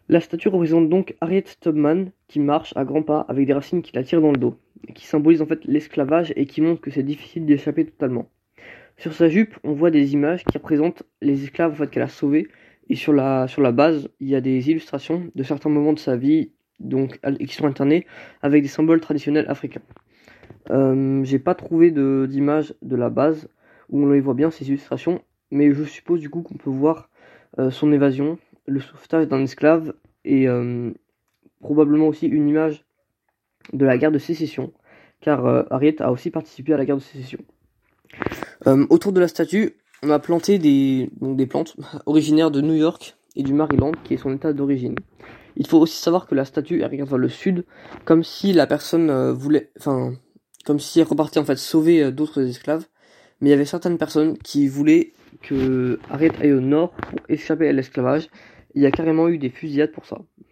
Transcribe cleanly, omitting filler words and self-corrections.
La statue représente donc Harriet Tubman qui marche à grands pas avec des racines qui la tirent dans le dos, qui symbolise en fait l'esclavage et qui montre que c'est difficile d'y échapper totalement. Sur sa jupe, on voit des images qui représentent les esclaves en fait, qu'elle a sauvés, et sur la base, il y a des illustrations de certains moments de sa vie donc, qui sont alternés avec des symboles traditionnels africains. J'ai pas trouvé d'image de la base où on les voit bien ces illustrations, mais je suppose du coup qu'on peut voir son évasion, le sauvetage d'un esclave et probablement aussi une image de la guerre de sécession, car Harriet a aussi participé à la guerre de sécession. Autour de la statue, on a planté des plantes originaires de New York et du Maryland, qui est son état d'origine. Il faut aussi savoir que la statue elle regarde vers le sud, comme si la personne comme si elle repartait en fait sauver d'autres esclaves. Mais il y avait certaines personnes qui voulaient que Harriet aille au nord pour échapper à l'esclavage. Il y a carrément eu des fusillades pour ça.